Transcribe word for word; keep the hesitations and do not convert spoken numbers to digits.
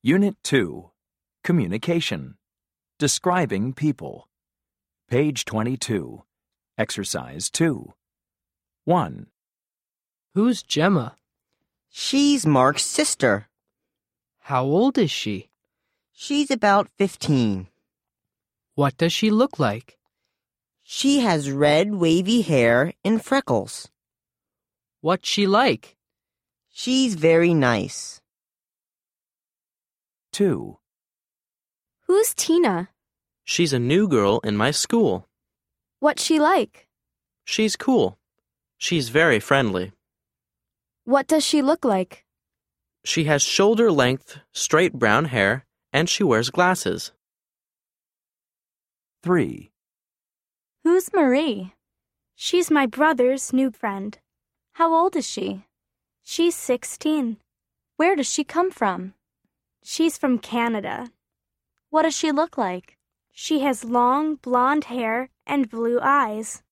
Unit two. Communication. Describing people. Page twenty-two. Exercise two. one. Who's Gemma? She's Mark's sister. How old is she? She's about fifteen. What does she look like? She has red, wavy hair and freckles. What's she like? She's very nice. two. Who's Tina? She's a new girl in my school. What's she like? She's cool. She's very friendly. What does she look like? She has shoulder-length, straight brown hair, and she wears glasses. three. Who's Marie? She's my brother's new friend. How old is she? She's sixteen. Where does she come from? She's from Canada. What does she look like? She has long blonde hair and blue eyes.